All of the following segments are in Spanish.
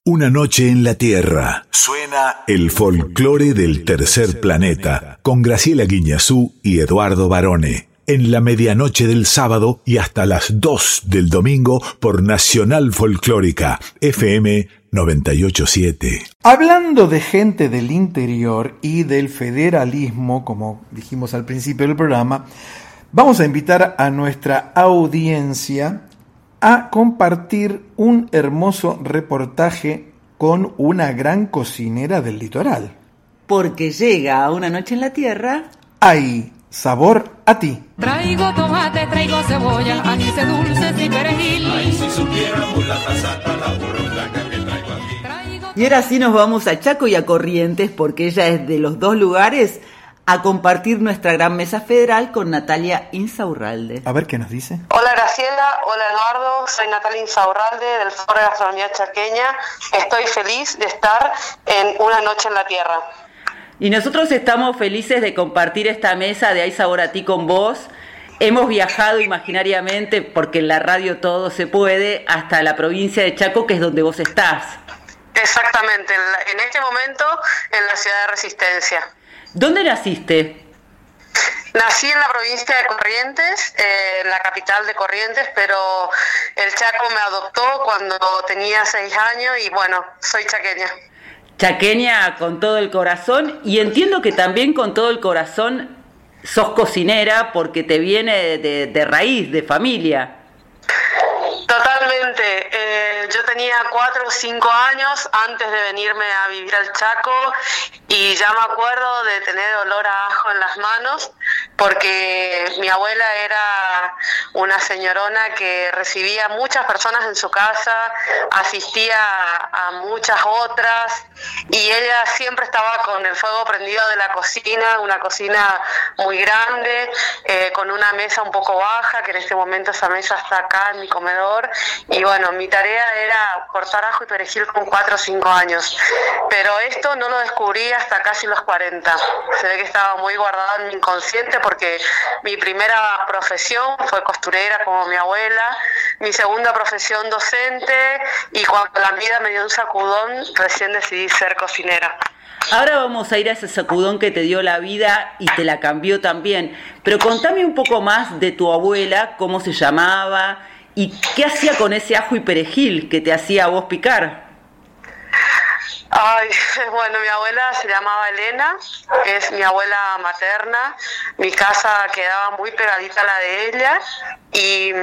Una noche en la Tierra. Suena el folclore del tercer planeta con Graciela Guiñazú y Eduardo Barone. En la medianoche del sábado y hasta las 2 del domingo por Nacional Folclórica, FM 98.7. Hablando de gente del interior y del federalismo, como dijimos al principio del programa, vamos a invitar a nuestra audiencia a compartir un hermoso reportaje con una gran cocinera del litoral. Porque llega a Una Noche en la Tierra. Hay sabor a ti. Traigo tomate, traigo cebolla, anís dulces y perejil. Ay, si supiéramos la tasata, la burrundaca que traigo aquí. Y ahora sí nos vamos a Chaco y a Corrientes, porque ella es de los dos lugares, a compartir nuestra gran mesa federal con Natalia Insaurralde. A ver qué nos dice. Hola Graciela, hola Eduardo, soy Natalia Insaurralde del Foro de Gastronomía Chaqueña. Estoy feliz de estar en Una Noche en la Tierra. Y nosotros estamos felices de compartir esta mesa de Hay Sabor a Ti con vos. Hemos viajado imaginariamente, porque en la radio todo se puede, hasta la provincia de Chaco, que es donde vos estás. Exactamente, en este momento en la ciudad de Resistencia. ¿Dónde naciste? Nací en la provincia de Corrientes, en la capital de Corrientes, pero el Chaco me adoptó cuando tenía 6 años y bueno, soy chaqueña. Chaqueña con todo el corazón, y entiendo que también con todo el corazón sos cocinera porque te viene de raíz, de familia. Totalmente. Yo tenía 4 o 5 años antes de venirme a vivir al Chaco y ya me acuerdo de tener olor a ajo en las manos porque mi abuela era una señorona que recibía muchas personas en su casa, asistía a muchas otras y ella siempre estaba con el fuego prendido de la cocina, una cocina muy grande, con una mesa un poco baja, que en este momento esa mesa está acá en mi comedor. Y bueno, mi tarea era cortar ajo y perejil con 4 o 5 años, pero esto no lo descubrí hasta casi los 40. Se ve que estaba muy guardado en mi inconsciente porque mi primera profesión fue costurera como mi abuela, mi segunda profesión docente y cuando la vida me dio un sacudón recién decidí ser cocinera. Ahora vamos a ir a ese sacudón que te dio la vida y te la cambió también, pero contame un poco más de tu abuela, cómo se llamaba. ¿Y qué hacía con ese ajo y perejil que te hacía a vos picar? Ay, bueno, mi abuela se llamaba Elena, es mi abuela materna. Mi casa quedaba muy pegadita a la de ella y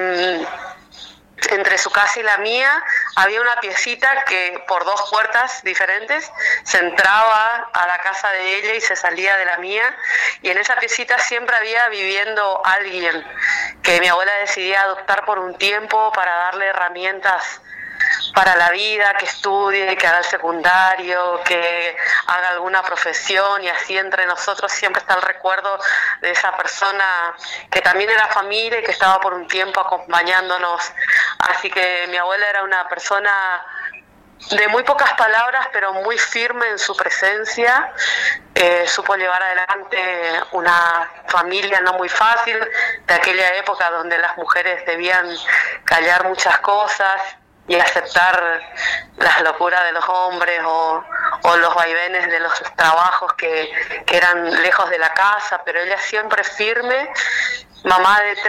entre su casa y la mía había una piecita que por 2 puertas diferentes se entraba a la casa de ella y se salía de la mía, y en esa piecita siempre había viviendo alguien que mi abuela decidía adoptar por un tiempo para darle herramientas para la vida, que estudie, que haga el secundario, que haga alguna profesión, y así entre nosotros siempre está el recuerdo de esa persona que también era familia y que estaba por un tiempo acompañándonos. Así que mi abuela era una persona de muy pocas palabras, pero muy firme en su presencia. Supo llevar adelante una familia no muy fácil, de aquella época donde las mujeres debían callar muchas cosas y aceptar las locuras de los hombres o los vaivenes de los trabajos que eran lejos de la casa, pero ella siempre firme, mamá de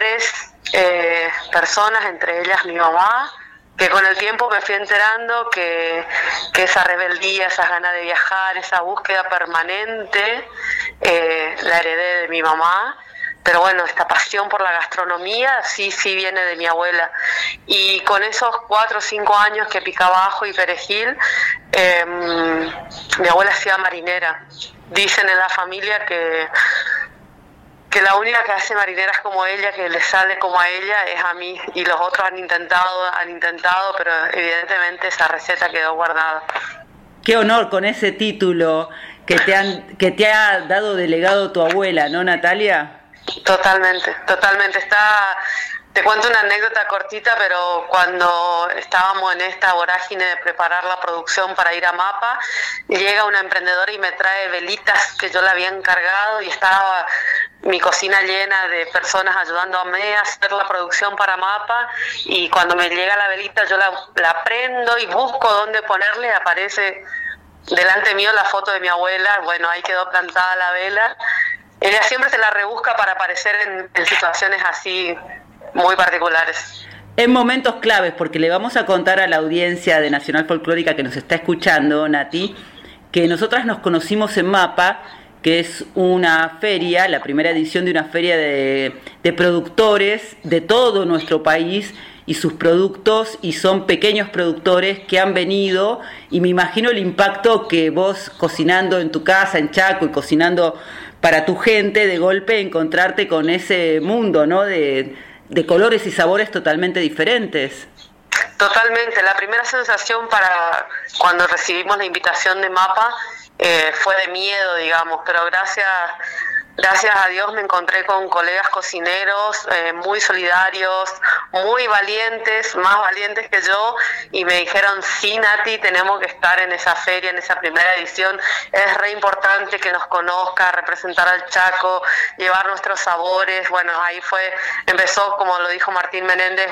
3 personas, entre ellas mi mamá, que con el tiempo me fui enterando que esa rebeldía, esas ganas de viajar, esa búsqueda permanente, la heredé de mi mamá. Pero bueno, esta pasión por la gastronomía sí viene de mi abuela. Y con esos 4 o 5 años que picaba ajo y perejil, mi abuela hacía marinera. Dicen en la familia que la única que hace marineras como ella, que le sale como a ella, es a mí. Y los otros han intentado, pero evidentemente esa receta quedó guardada. Qué honor con ese título que te ha dado de legado tu abuela, ¿no, Natalia? Totalmente. Te cuento una anécdota cortita, pero cuando estábamos en esta vorágine de preparar la producción para ir a Mapa, llega una emprendedora y me trae velitas que yo le había encargado, y estaba mi cocina llena de personas ayudándome a hacer la producción para Mapa, y cuando me llega la velita yo la prendo y busco dónde ponerle, aparece delante mío la foto de mi abuela. Bueno, ahí quedó plantada la vela. Ella siempre se la rebusca para aparecer en situaciones así muy particulares. En momentos claves, porque le vamos a contar a la audiencia de Nacional Folclórica que nos está escuchando, Nati, que nosotras nos conocimos en Mapa, que es una feria, la primera edición de una feria de productores de todo nuestro país y sus productos, y son pequeños productores que han venido, y me imagino el impacto que vos cocinando en tu casa, en Chaco, y cocinando para tu gente, de golpe encontrarte con ese mundo, ¿no?, de colores y sabores totalmente diferentes. Totalmente. La primera sensación para cuando recibimos la invitación de Mapa fue de miedo, digamos, pero gracias a Dios me encontré con colegas cocineros muy solidarios, muy valientes, más valientes que yo, y me dijeron: sí, Nati, tenemos que estar en esa feria, en esa primera edición, es re importante que nos conozca, representar al Chaco, llevar nuestros sabores. Bueno, ahí empezó, como lo dijo Martín Menéndez,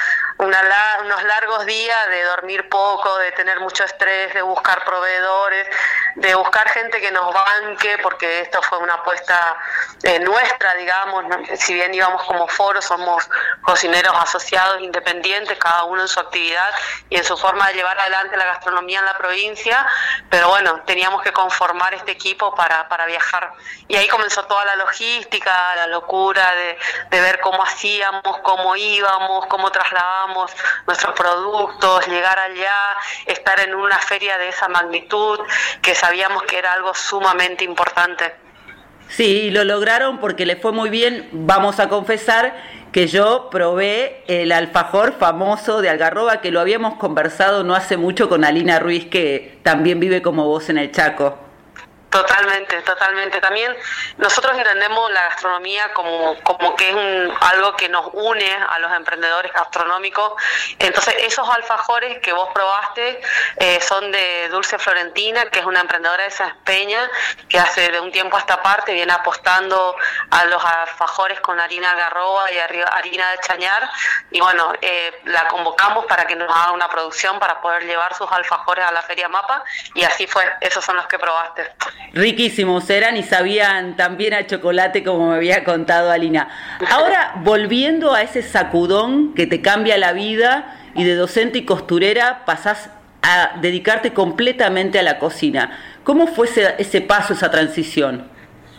unos largos días de dormir poco, de tener mucho estrés, de buscar proveedores, de buscar gente que nos banque, porque esto fue una apuesta nuestra, digamos, ¿no? Si bien íbamos como foro, somos cocineros asociados independientes, cada uno en su actividad y en su forma de llevar adelante la gastronomía en la provincia, pero bueno, teníamos que conformar este equipo para viajar, y ahí comenzó toda la logística, la locura de ver cómo hacíamos, cómo íbamos, cómo trasladábamos nuestros productos, llegar allá, estar en una feria de esa magnitud, que sabíamos que era algo sumamente importante. Sí, lo lograron porque le fue muy bien. Vamos a confesar que yo probé el alfajor famoso de Algarroba, que lo habíamos conversado no hace mucho con Alina Ruiz, que también vive como vos en el Chaco. Totalmente. También nosotros entendemos la gastronomía como que es algo que nos une a los emprendedores gastronómicos. Entonces, esos alfajores que vos probaste son de Dulce Florentina, que es una emprendedora de Sáenz Peña, que hace de un tiempo a esta parte viene apostando a los alfajores con harina algarroba y harina de chañar. Y bueno, la convocamos para que nos haga una producción para poder llevar sus alfajores a la Feria Mapa, y así fue. Esos son los que probaste. Riquísimos eran y sabían también a chocolate, como me había contado Alina. Ahora, volviendo a ese sacudón que te cambia la vida, y de docente y costurera pasás a dedicarte completamente a la cocina. ¿Cómo fue ese paso, esa transición?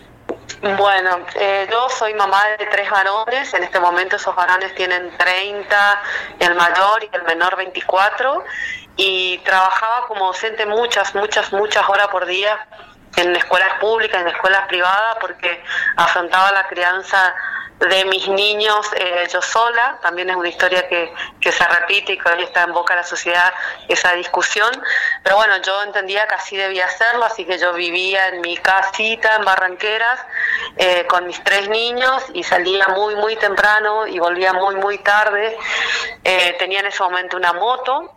Bueno, yo soy mamá de 3 varones. En este momento esos varones tienen 30, el mayor y el menor 24, y trabajaba como docente muchas horas por día en escuelas públicas, en escuelas privadas, porque afrontaba la crianza de mis niños yo sola. También es una historia que se repite y que hoy está en boca de la sociedad, esa discusión, pero bueno, yo entendía que así debía hacerlo, así que yo vivía en mi casita en Barranqueras con mis 3 niños, y salía muy temprano y volvía muy tarde. Tenía en ese momento una moto.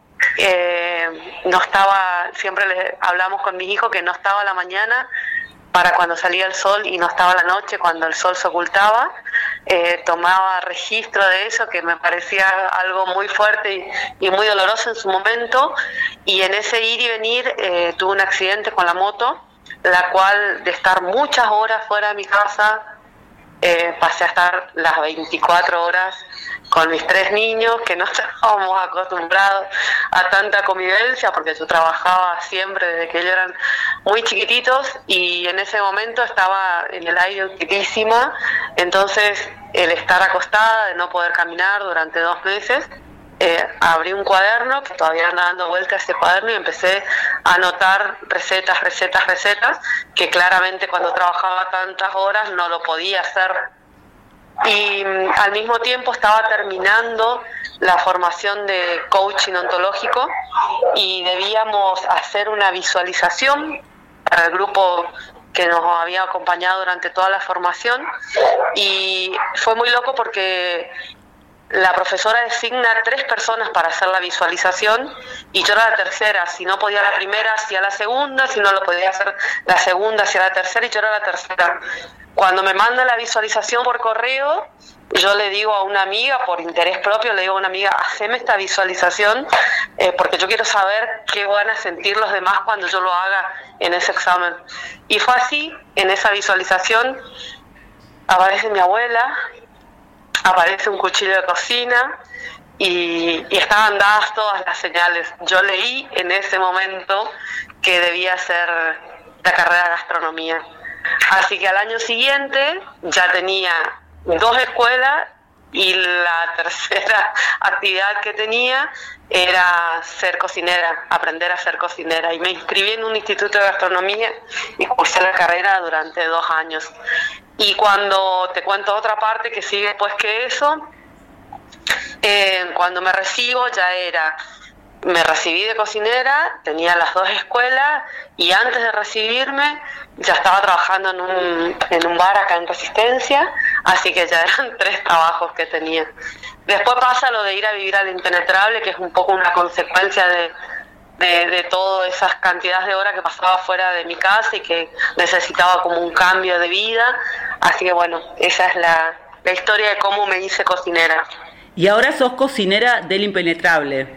No estaba, siempre les hablamos con mis hijos que no estaba la mañana para cuando salía el sol, y no estaba la noche cuando el sol se ocultaba. Tomaba registro de eso, que me parecía algo muy fuerte y muy doloroso en su momento, y en ese ir y venir tuve un accidente con la moto, la cual, de estar muchas horas fuera de mi casa, pasé a estar las 24 horas con mis 3 niños, que no estábamos acostumbrados a tanta convivencia, porque yo trabajaba siempre desde que ellos eran muy chiquititos, y en ese momento estaba en el aire quietísima. Entonces, el estar acostada, de no poder caminar durante 2 meses, abrí un cuaderno, que todavía anda dando vuelta ese cuaderno, y empecé a anotar recetas, que claramente cuando trabajaba tantas horas no lo podía hacer. Y al mismo tiempo estaba terminando la formación de coaching ontológico, y debíamos hacer una visualización para el grupo que nos había acompañado durante toda la formación, y fue muy loco porque la profesora designa 3 personas para hacer la visualización y yo era la tercera. Si no podía la primera, hacía la segunda. Si no lo podía hacer la segunda, hacía la tercera, y yo era la tercera. Cuando me manda la visualización por correo, yo le digo a una amiga, por interés propio, le digo a una amiga, haceme esta visualización porque yo quiero saber qué van a sentir los demás cuando yo lo haga en ese examen. Y fue así. En esa visualización aparece mi abuela, aparece un cuchillo de cocina y estaban dadas todas las señales. Yo leí en ese momento que debía hacer la carrera de gastronomía. Así que al año siguiente ya tenía 2 escuelas y la tercera actividad que tenía era ser cocinera, aprender a ser cocinera. Y me inscribí en un instituto de gastronomía y cursé la carrera durante 2 años. Y cuando te cuento otra parte que sigue después que eso, cuando me recibo me recibí de cocinera, tenía las 2 escuelas y antes de recibirme ya estaba trabajando en un bar acá en Resistencia, así que ya eran 3 trabajos que tenía. Después pasa lo de ir a vivir al Impenetrable, que es un poco una consecuencia de todas esas cantidades de horas que pasaba fuera de mi casa y que necesitaba como un cambio de vida. Así que bueno, esa es la historia de cómo me hice cocinera. Y ahora sos cocinera del Impenetrable.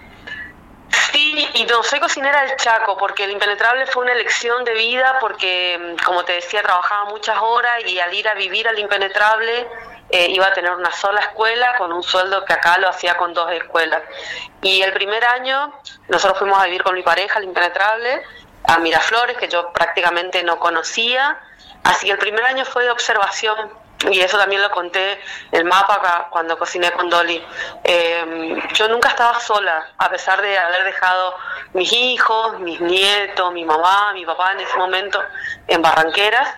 Sí, y no, soy cocinera del Chaco, porque el Impenetrable fue una elección de vida, porque, como te decía, trabajaba muchas horas y al ir a vivir al Impenetrable iba a tener una sola escuela con un sueldo que acá lo hacía con 2 escuelas. Y el primer año nosotros fuimos a vivir con mi pareja al Impenetrable, a Miraflores, que yo prácticamente no conocía, así que el primer año fue de observación. Y eso también lo conté en el mapa acá, cuando cociné con Dolly. Yo nunca estaba sola, a pesar de haber dejado mis hijos, mis nietos, mi mamá, mi papá en ese momento en Barranqueras.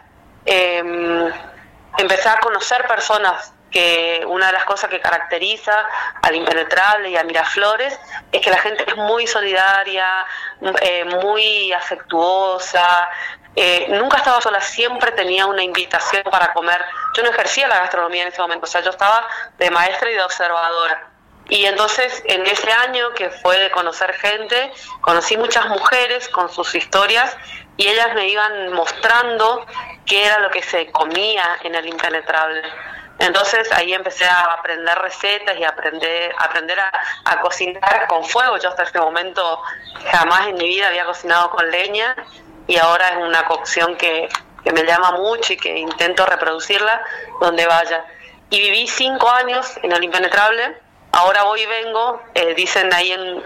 Empecé a conocer personas, que una de las cosas que caracteriza al Impenetrable y a Miraflores es que la gente es muy solidaria, muy afectuosa. Nunca estaba sola, siempre tenía una invitación para comer. Yo no ejercía la gastronomía en ese momento, o sea, yo estaba de maestra y de observadora. Y entonces, en ese año que fue de conocer gente, conocí muchas mujeres con sus historias y ellas me iban mostrando qué era lo que se comía en el Impenetrable. Entonces ahí empecé a aprender recetas y aprender a cocinar con fuego. Yo hasta ese momento jamás en mi vida había cocinado con leña, y ahora es una cocción que me llama mucho y que intento reproducirla donde vaya. Y viví 5 años en el Impenetrable, ahora voy y vengo, dicen ahí en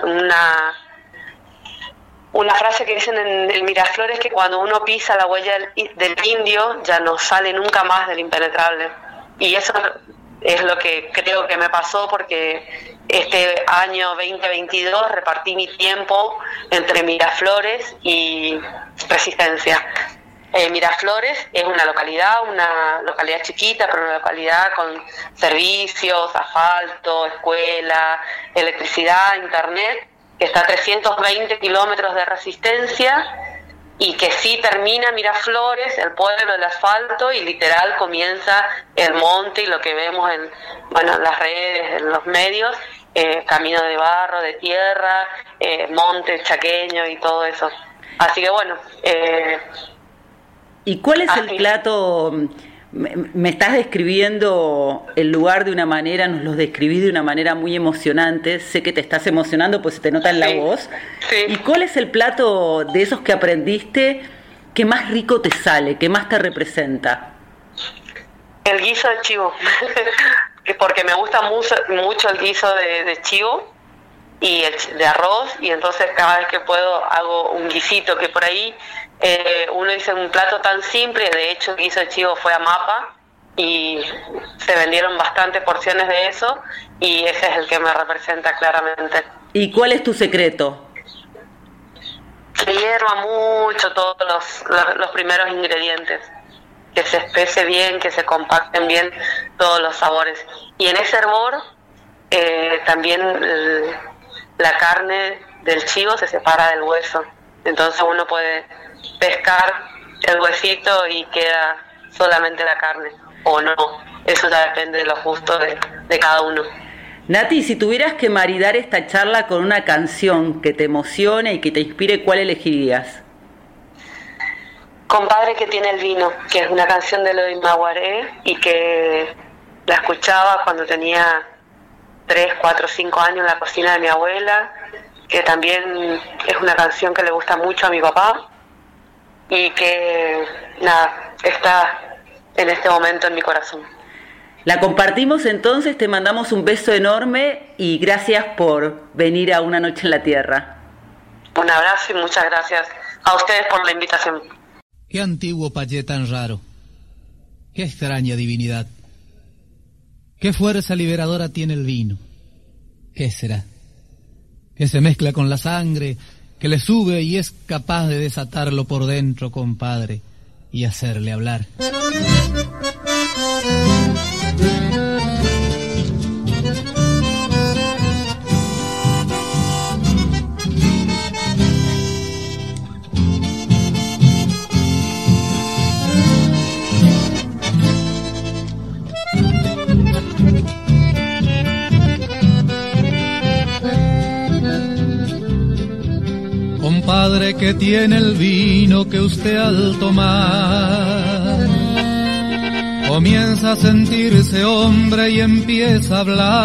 una frase que dicen en el Miraflores, que cuando uno pisa la huella del indio ya no sale nunca más del Impenetrable. Y eso es lo que creo que me pasó, porque este año 2022 repartí mi tiempo entre Miraflores y Resistencia. Miraflores es una localidad chiquita, pero una localidad con servicios, asfalto, escuela, electricidad, internet, que está a 320 kilómetros de Resistencia, y que sí termina Miraflores, el pueblo del asfalto, y literal comienza el monte y lo que vemos en las redes, en los medios, camino de barro, de tierra, monte chaqueño y todo eso. Así que bueno. ¿Y cuál es el plato? Me estás describiendo el lugar de una manera, nos lo describís de una manera muy emocionante. Sé que te estás emocionando, pues se te nota en la voz. Sí. ¿Y cuál es el plato de esos que aprendiste que más rico te sale, que más te representa? El guiso de chivo, porque me gusta mucho el guiso de chivo y de arroz, y entonces cada vez que puedo hago un guisito, que por ahí uno dice un plato tan simple. De hecho el guiso de chivo fue a Mapa y se vendieron bastantes porciones de eso, y ese es el que me representa claramente. ¿Y cuál es tu secreto? Se hierva mucho todos los primeros ingredientes, que se especie bien, que se compacten bien todos los sabores, y en ese hervor también la carne del chivo se separa del hueso, entonces uno puede pescar el huesito y queda solamente la carne, o no, eso ya depende de los gustos de cada uno. Nati, si tuvieras que maridar esta charla con una canción que te emocione y que te inspire, ¿cuál elegirías? Compadre que tiene el vino, que es una canción de Eloy Maguaré y que la escuchaba cuando tenía 3, 4, 5 años en la cocina de mi abuela, que también es una canción que le gusta mucho a mi papá y que está en este momento en mi corazón. La compartimos entonces, te mandamos un beso enorme y gracias por venir a Una Noche en la Tierra. Un abrazo y muchas gracias a ustedes por la invitación. Qué antiguo payé tan raro, qué extraña divinidad, qué fuerza liberadora tiene el vino. ¿Qué será? Que se mezcla con la sangre, que le sube y es capaz de desatarlo por dentro, compadre, y hacerle hablar. Compadre que tiene el vino que usted al tomar comienza a sentirse hombre y empieza a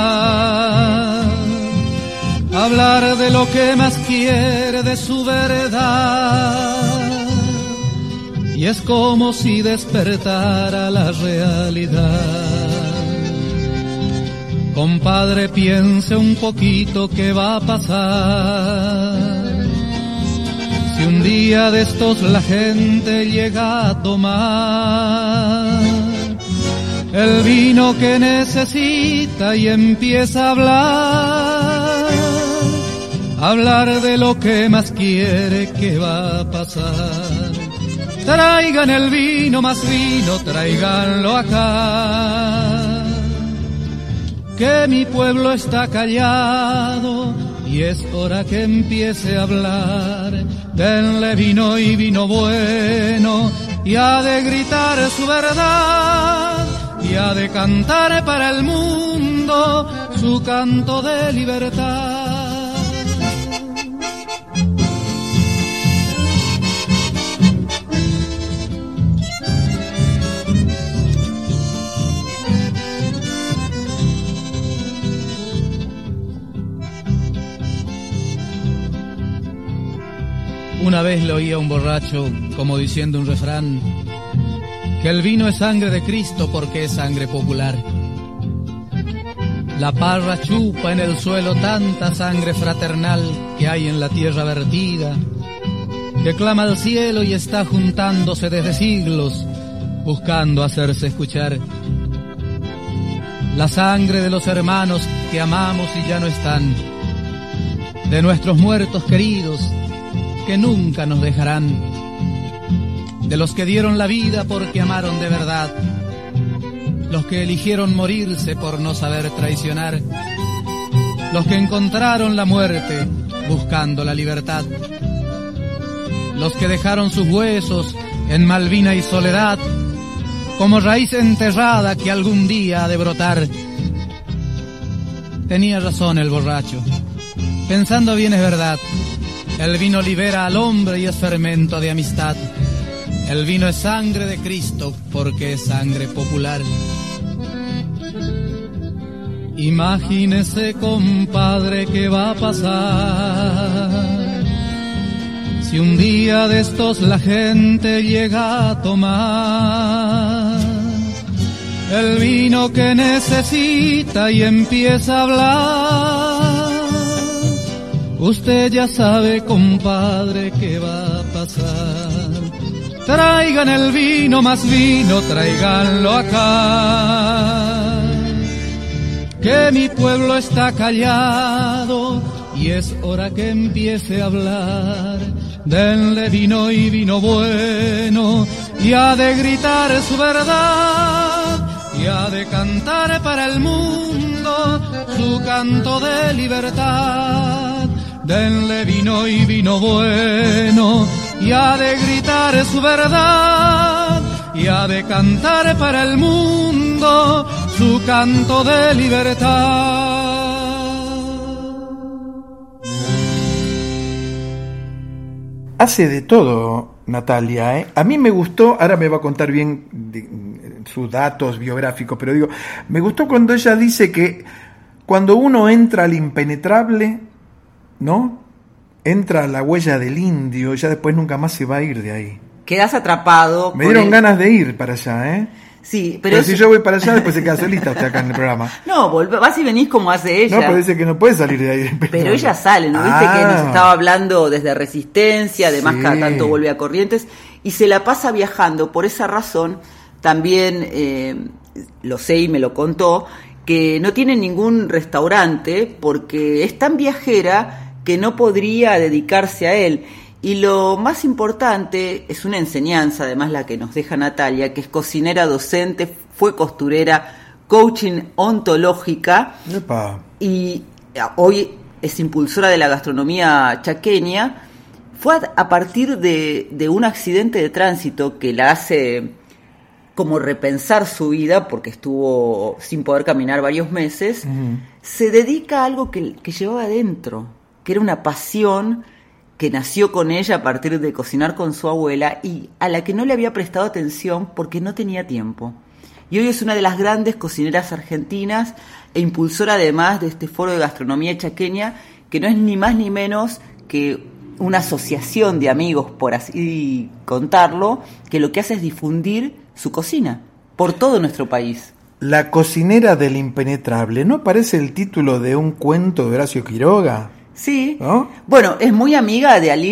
hablar de lo que más quiere, de su verdad, y es como si despertara la realidad. Compadre, piense un poquito qué va a pasar si un día de estos la gente llega a tomar el vino que necesita y empieza a hablar de lo que más quiere, que va a pasar. Traigan el vino, más vino, tráiganlo acá, que mi pueblo está callado y es hora que empiece a hablar. Denle vino y vino bueno, y ha de gritar su verdad, y ha de cantar para el mundo su canto de libertad. Una vez le oí a un borracho como diciendo un refrán, que el vino es sangre de Cristo porque es sangre popular. La parra chupa en el suelo tanta sangre fraternal que hay en la tierra vertida, que clama al cielo y está juntándose desde siglos, buscando hacerse escuchar. La sangre de los hermanos que amamos y ya no están, de nuestros muertos queridos que nunca nos dejarán, de los que dieron la vida porque amaron de verdad, los que eligieron morirse por no saber traicionar, los que encontraron la muerte buscando la libertad, los que dejaron sus huesos en Malvina y Soledad como raíz enterrada que algún día ha de brotar. Tenía razón el borracho, pensando bien es verdad. El vino libera al hombre y es fermento de amistad. El vino es sangre de Cristo porque es sangre popular. Imagínese, compadre, qué va a pasar si un día de estos la gente llega a tomar el vino que necesita y empieza a hablar. Usted ya sabe, compadre, qué va a pasar. Traigan el vino, más vino, tráiganlo acá, que mi pueblo está callado y es hora que empiece a hablar. Denle vino y vino bueno, y ha de gritar su verdad, y ha de cantar para el mundo su canto de libertad. Denle vino y vino bueno, y ha de gritar su verdad, y ha de cantar para el mundo su canto de libertad. hace de todo, Natalia, ¿eh? A mí me gustó, ahora me va a contar bien sus datos biográficos, pero digo, me gustó cuando ella dice que cuando uno entra al impenetrable, ¿no? Entra a la huella del indio, ya después nunca más se va a ir de ahí. Quedás atrapado. Me dieron ganas de ir para allá, ¿eh? Sí, pero si yo voy para allá, después se queda solita usted acá en el programa. No, vas y venís como hace ella. No, pero dice que no puede salir de ahí. Pero ella sale, ¿no? Viste que nos estaba hablando desde Resistencia, además sí. Cada tanto vuelve a Corrientes, y se la pasa viajando. Por esa razón, también lo sé y me lo contó, que no tiene ningún restaurante porque es tan viajera que no podría dedicarse a él. Y lo más importante es una enseñanza, además la que nos deja Natalia, que es cocinera docente, fue costurera, coaching ontológica. Epa. Y hoy es impulsora de la gastronomía chaqueña. Fue a partir de un accidente de tránsito que la hace como repensar su vida, porque estuvo sin poder caminar varios meses. Se dedica a algo que llevaba adentro, que era una pasión que nació con ella a partir de cocinar con su abuela y a la que no le había prestado atención porque no tenía tiempo. Y hoy es una de las grandes cocineras argentinas e impulsora además de este foro de gastronomía chaqueña, que no es ni más ni menos que una asociación de amigos, por así contarlo, que lo que hace es difundir su cocina por todo nuestro país. La cocinera del impenetrable, ¿no parece el título de un cuento de Horacio Quiroga? Sí, ¿no? Bueno, es muy amiga de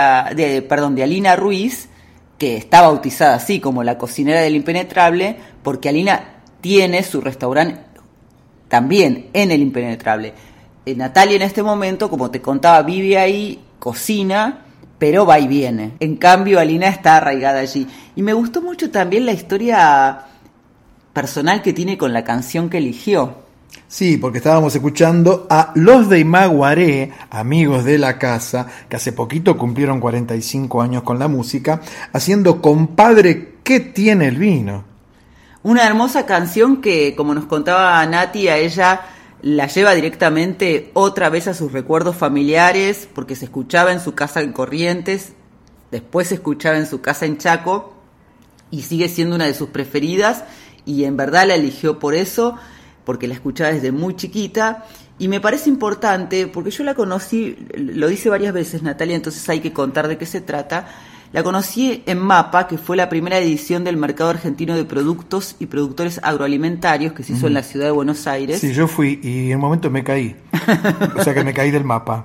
Alina Ruiz, que está bautizada así como la cocinera del impenetrable, porque Alina tiene su restaurante también en el impenetrable. Natalia en este momento, como te contaba, vive ahí, cocina, pero va y viene. En cambio, Alina está arraigada allí. Y me gustó mucho también la historia personal que tiene con la canción que eligió. Sí, porque estábamos escuchando a Los de Imaguaré, amigos de la casa, que hace poquito cumplieron 45 años con la música, haciendo Compadre, ¿qué tiene el vino? Una hermosa canción que, como nos contaba Nati, a ella la lleva directamente otra vez a sus recuerdos familiares, porque se escuchaba en su casa en Corrientes, después se escuchaba en su casa en Chaco, y sigue siendo una de sus preferidas, y en verdad la eligió por eso, porque la escuchaba desde muy chiquita, y me parece importante, porque yo la conocí, lo dice varias veces Natalia, entonces hay que contar de qué se trata. La conocí en MAPA, que fue la primera edición del Mercado Argentino de Productos y Productores Agroalimentarios, que se hizo en la ciudad de Buenos Aires. Sí, yo fui, y en un momento me caí, o sea que me caí del mapa.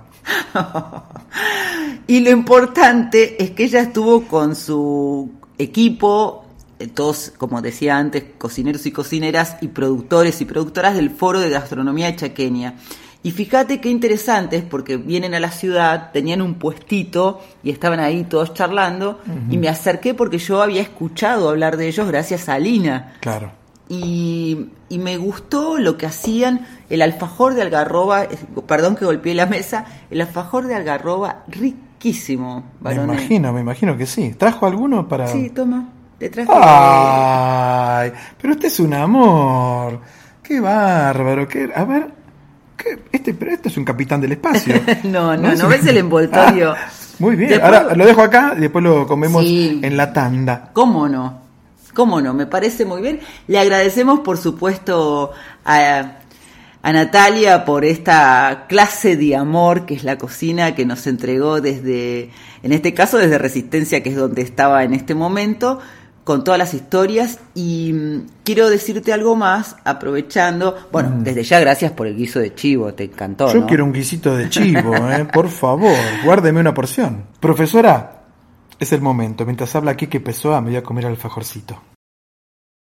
Y lo importante es que ella estuvo con su equipo, todos, como decía antes, cocineros y cocineras y productores y productoras del Foro de Gastronomía Chaqueña. Y fíjate qué interesantes, porque vienen a la ciudad, tenían un puestito y estaban ahí todos charlando, y me acerqué porque yo había escuchado hablar de ellos gracias a Alina. Claro. Y me gustó lo que hacían, el alfajor de algarroba, perdón que golpeé la mesa, el alfajor de algarroba riquísimo, varones. Me imagino que sí. ¿Trajo alguno para...? Sí, toma. Te traje. ¡Ay! Pero este es un amor. ¡Qué bárbaro! A ver, pero este es un capitán del espacio. No ves el envoltorio. Muy bien. Después, ahora lo dejo acá y después lo comemos sí, en la tanda. ¿Cómo no? Me parece muy bien. Le agradecemos, por supuesto, a Natalia por esta clase de amor que es la cocina, que nos entregó en este caso desde Resistencia, que es donde estaba en este momento, con todas las historias. Y quiero decirte algo más, aprovechando, desde ya gracias por el guiso de chivo, te encantó, Yo ¿no? quiero un guisito de chivo, por favor, guárdeme una porción. Profesora, es el momento, mientras habla aquí que Pessoa me voy a comer alfajorcito.